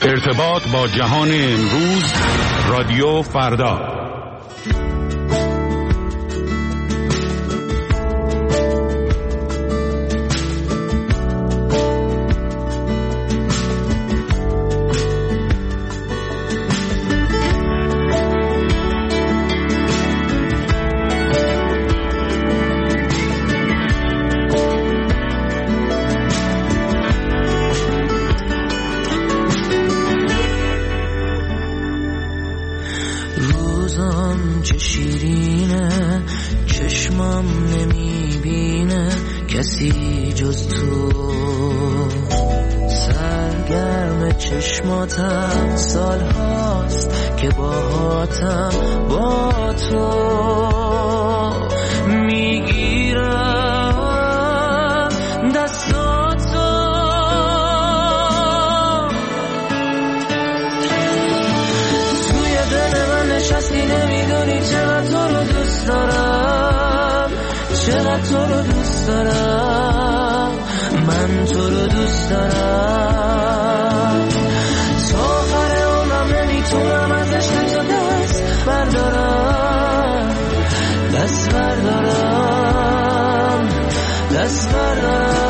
ارتباط با جهان امروز، رادیو فردا. کسی جز تو سرگرم چشماتم، سال هاست که باهاتم، با تو میگیرم دستاتو، توی دل من نشستی، نمیدونی چقدر تو رو دوست دارم، چقدر تو رو دوست دارم، من تو رو دوست دارم، تا آخر عمرم نمیتونم از عشق تو دست بردارم، دست بردارم، دست بردارم.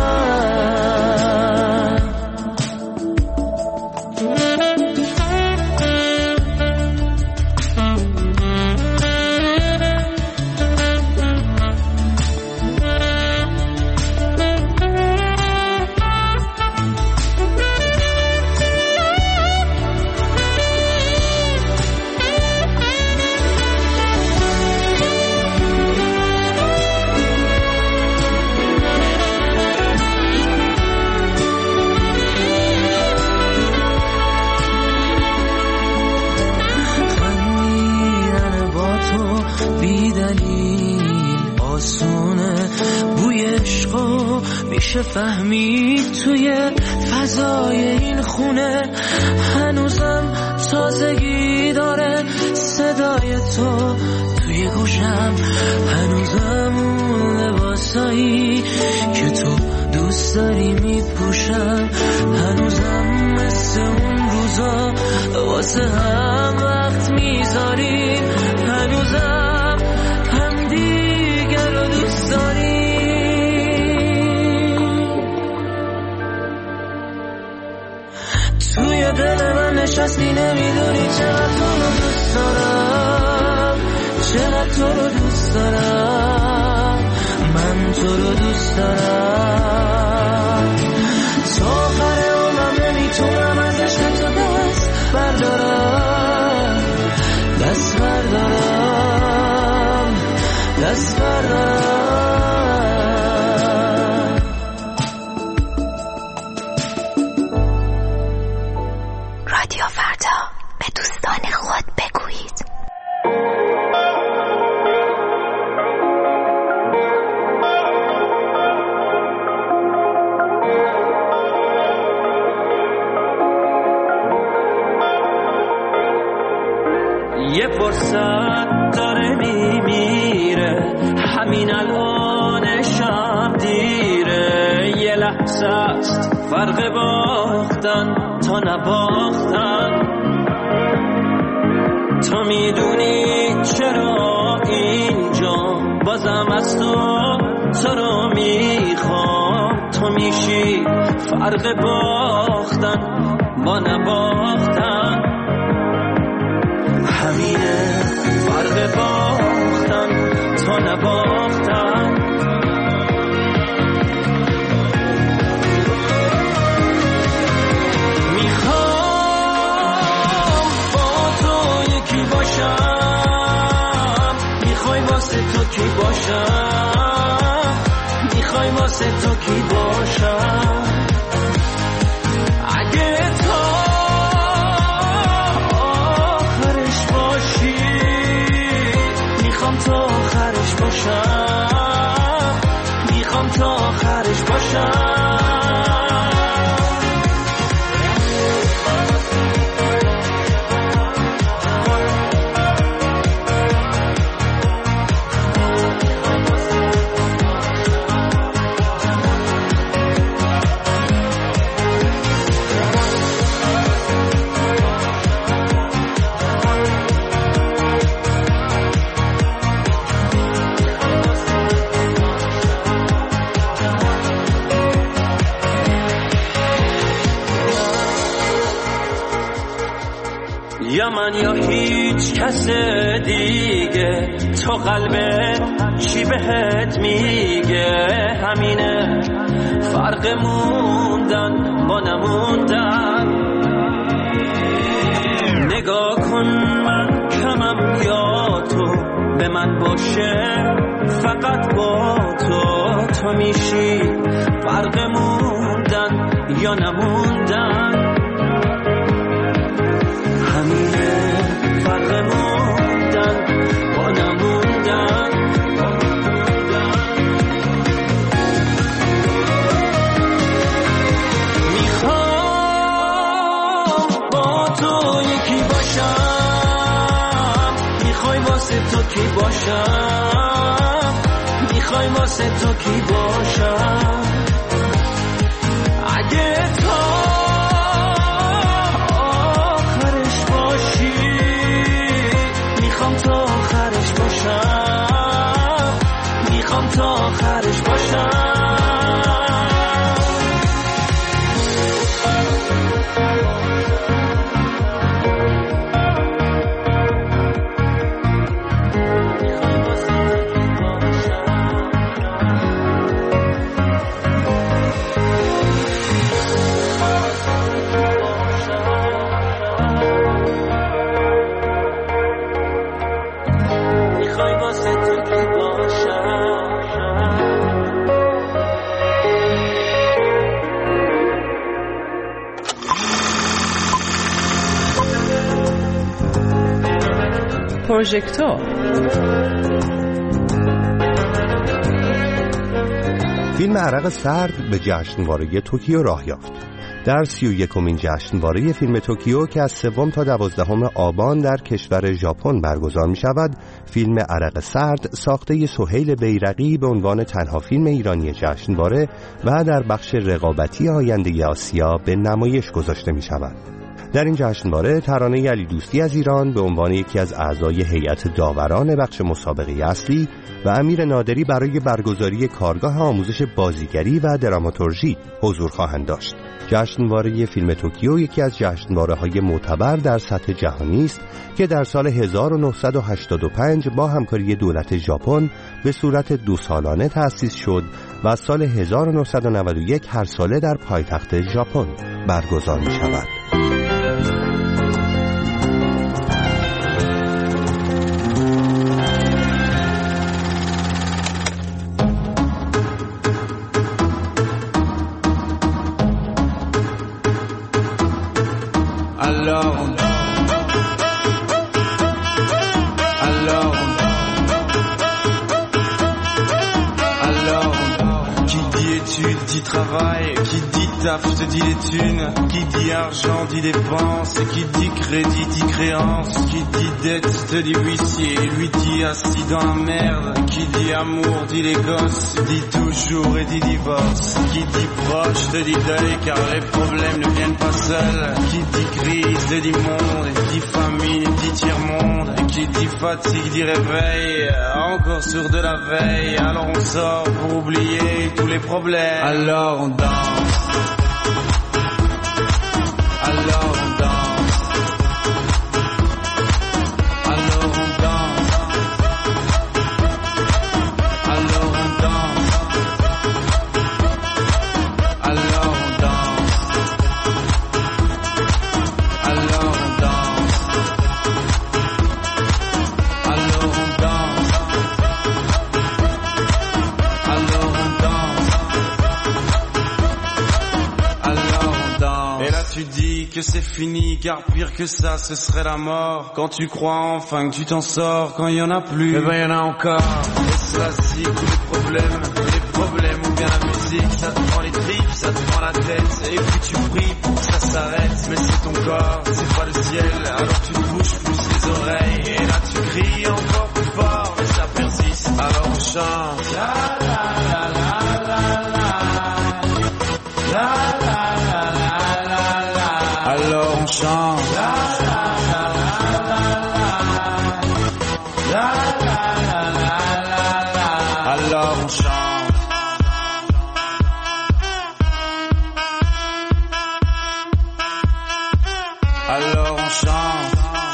فهمید توی فضای این خونه هنوزم تازگی داره صدای تو توی گوشم، هنوزم اون لباسایی که تو دوست داری میپوشم، هنوزم مثل اون روزا واسه هم وقت میذاریم، هنوزم هم دیگر رو دوست داریم. توی دل من نشستی، نمیدونی چقدر تو رو دوست دارم، چقدر تو رو دوست دارم، من تو رو دوست دارم، تا آخر عمرم نمیتونم از عشق تو دست بردارم، دست بردارم، دست بردارم. رادیو فردا، به دوستان خود بگویید. یه فرصت داره میمیره، همین الانشم دیره، یه لحظه است فرق باختن تا نباختن، تو میدونی چرا اینجا بازم از تو رو میخوام، تو میشی فرق باختن با نباختن، همینه فرق باختن تا نباختن. میخوام با تو یکی باشم، میخوای واسه تو کی باشم، میخوای واسه تو کی باشم، اگه تو میخوام تا آخرش باشم، میخوام تا آخرش باشم. یا من یا هیچ کس دیگه، تو قلبت چی بهت میگه؟ همینه فرق موندن با نموندن. نگاه کن من کمم یا تو به من باشه، فقط با تو میشی فرق موندن یا نموندن. همینه فرق موندن با نموندن. میخوام با تو یکی باشم، میخوای واسه تو کی باشم، میخوای واسه تو کی باشم. اگه تا آخرش باشی، میخوام تا آخرش باشم، میخوام تا آخرش باشم. پروژکتور. فیلم عرق سرد به جشنواره توکیو راه یافت. در 31مین جشنواره فیلم توکیو که از 3 تا 12 آبان در کشور ژاپن برگزار می شود، فیلم عرق سرد ساخته سهیل بیرقی به عنوان تنها فیلم ایرانی جشنواره و در بخش رقابتی آینده آسیا به نمایش گذاشته می شود. در این جشنواره ترانه علی دوستی از ایران به عنوان یکی از اعضای هیئت داوران بخش مسابقه اصلی و امیر نادری برای برگزاری کارگاه آموزش بازیگری و دراماتورژی حضور خواهند داشت. جشنواره فیلم توکیو یکی از جشنواره‌های معتبر در سطح جهانی است که در سال 1985 با همکاری دولت ژاپن به صورت 2 سالانه تأسیس شد و از سال 1991 هر ساله در پایتخت ژاپن برگزار می شود. Qui dit taf te dit les thunes, qui dit argent dit dépense, qui dit crédit dit créance, qui dit dette te dit huissier, lui dit assis dans la merde, qui dit amour dit les gosses, dit toujours et dit divorce, qui dit proche te dit deuil car les problèmes ne viennent pas seuls, qui dit crise te dit monde, dit famine dit tiers-monde, qui dit fatigue dit réveil, encore sur de la veille, alors on sort pour oublier tous les problèmes, alors on danse. Alors on danse. Alors on danse. Alors on danse. Alors on danse. Alors on danse. Alors on danse. Alors on danse. Et là tu dis que c'est fini, car pire que ça ce serait la mort. Quand tu crois enfin que tu t'en sors, quand il y en a plus, eh ben il y en a encore. Et cela c'est tous les problèmes ou bien la musique, ça te prend les tripes, ça te prend la tête. Et puis tu pries pour que ça s'arrête, mais c'est ton corps, c'est pas le ciel. Alors tu te bouges plus les oreilles, et là tu cries encore plus fort, mais ça persiste. Alors on chante. La la la la la la. La la la la la la. Alors on chante. La la la la la la. La la la la la la. Alors on chante. Alors on chante.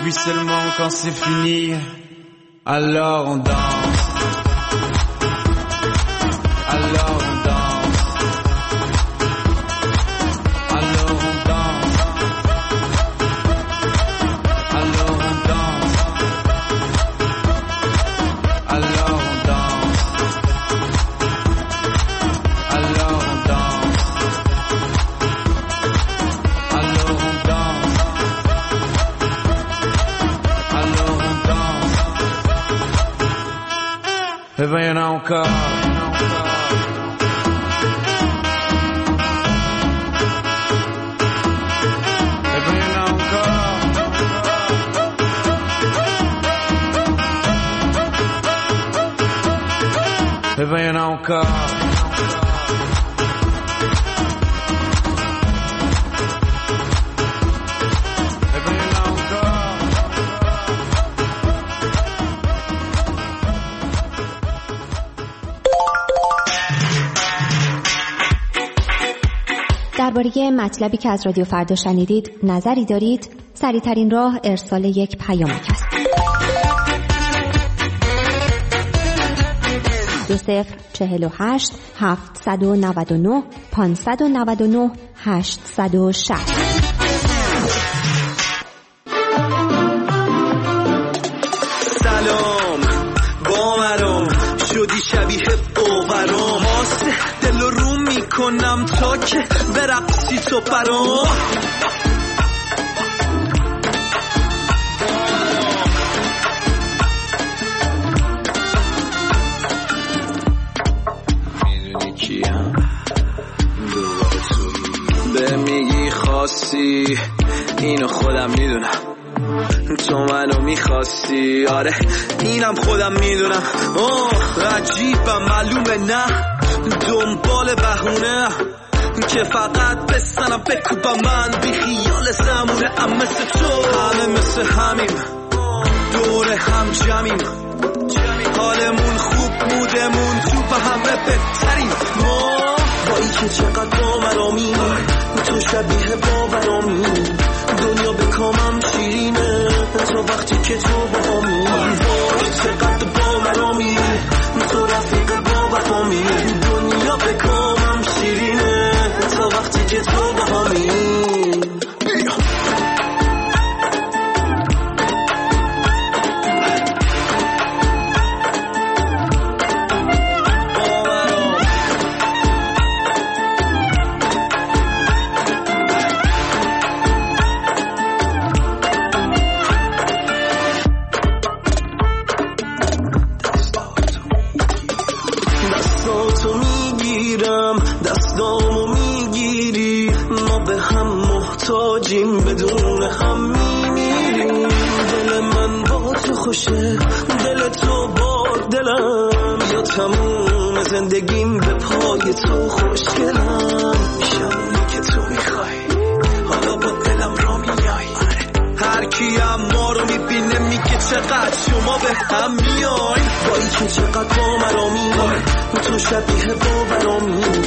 puis seulement quand c'est fini, alors on danse. Alors on danse. Alors on danse. Alors on danse. Alors on danse. Alors on danse. Alors on danse. Alors on danse. Et ben y'en a encore. Et ben y'en a encore. Et ben y'en a encore. درباره مطلبی که از رادیو فردا شنیدید نظری دارید؟ سریع‌ترین راه ارسال یک پیامک است. 2048 799 599 860. سلام باورم شدی شبیه باورم آسه دل رو میکنم تا که برقصی تو برام میگی خواستی اینو خودم میدونم تو منو میخواستی آره اینم خودم میدونم عجیبم معلومه نه دنبال بهونه که فقط بستنم بکوبم من بی خیال زمونه ام مثل تو همه مثل همیم دور هم جمعیم حالمون خوب مودمون تو به همه بهتریم بایی که چقدر باورامی تو شبیه باورامی دنیا به کامم شیرینه تا وقتی که تو باهامی وای چقدر باورامی تو رفیق باورامی دنیا به کامم شیرینه تا وقتی که تو باهامی بدون هم میمیریم دل من با تو خوشه دل تو با دلم یا تموم زندگیم به پای تو خوشگلم میشم که تو میخوای حالا با دلم را میای هر کی ما رو میبینه میگه چقدر شما به هم میای بایی که چقدر با مرامی تو شبیه با برامی